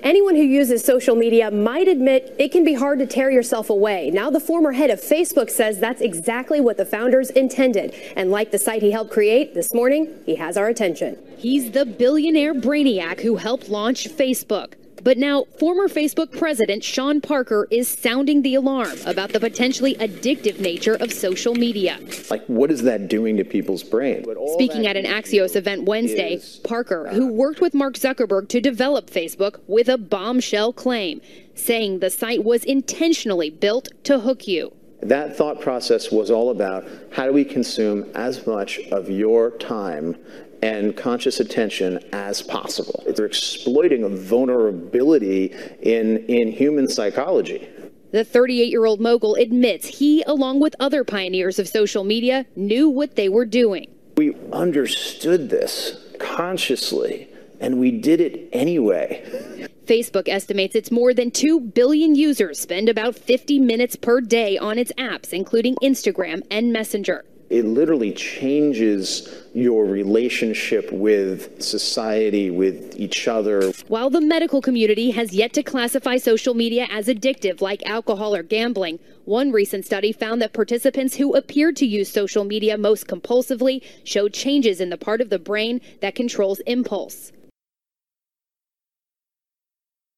Anyone who uses social media might admit it can be hard to tear yourself away. Now the former head of Facebook says that's exactly what the founders intended. And like the site he helped create, this morning, he has our attention. He's the billionaire brainiac who helped launch Facebook. But now, former Facebook president Sean Parker is sounding the alarm about the potentially addictive nature of social media. Like, what is that doing to people's brain? Speaking at an Axios event Wednesday, Parker, who worked with Mark Zuckerberg to develop Facebook, with a bombshell claim, saying the site was intentionally built to hook you. That thought process was all about how do we consume as much of your time and conscious attention as possible. They're exploiting a vulnerability in human psychology. The 38-year-old mogul admits he, along with other pioneers of social media, knew what they were doing. We understood this consciously, and we did it anyway. Facebook estimates its more than 2 billion users spend about 50 minutes per day on its apps, including Instagram and Messenger. It literally changes your relationship with society, with each other. While the medical community has yet to classify social media as addictive like alcohol or gambling, one recent study found that participants who appeared to use social media most compulsively showed changes in the part of the brain that controls impulse.